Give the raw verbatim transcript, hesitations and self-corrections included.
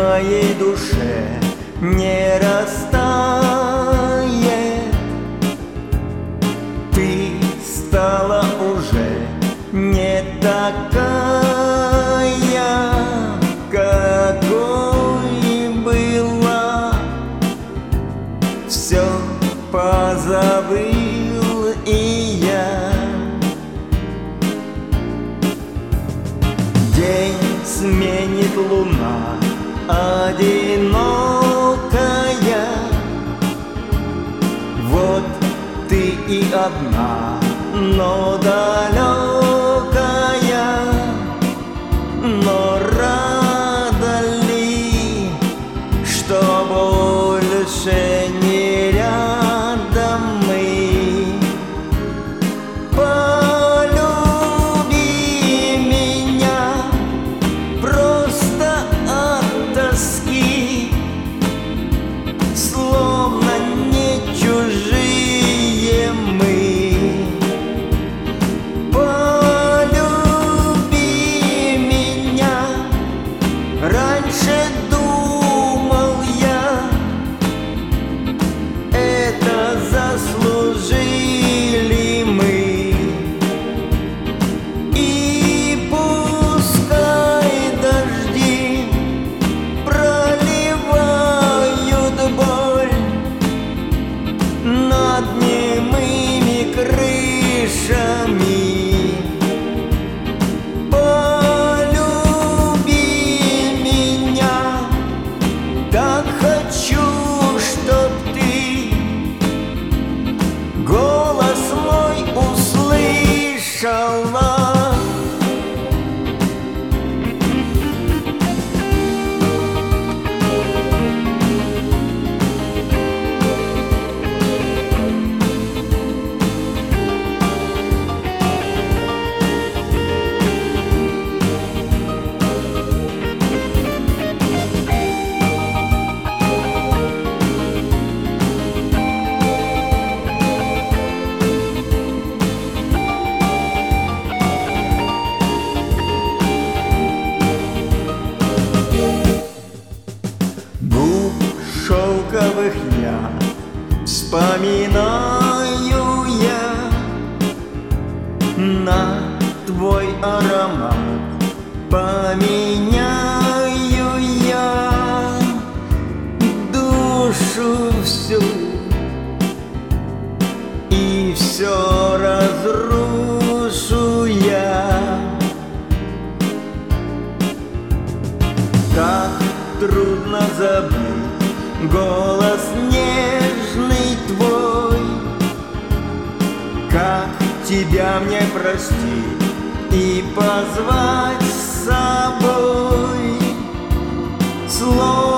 моей душе не растает. Ты стала уже не такая, какой была. Все позабыл и я. День сменит луна одинокая. Вот ты и одна, но далекая. Но рада ли, что больше не рядом мы? Полюби меня просто от тоски, словно не чужие мы. Полюби меня, раньше думал я, это заслужили мы. И пускай дожди проливают боль над немыми крышами. Полюби меня, так хочу, чтоб ты голос мой услышала. Губ шелковых я вспоминаю я, на твой аромат поменяю я душу всю и все разрушу я. Так трудно забыть голос нежный твой. Как тебя мне простить и позвать с собой? Слово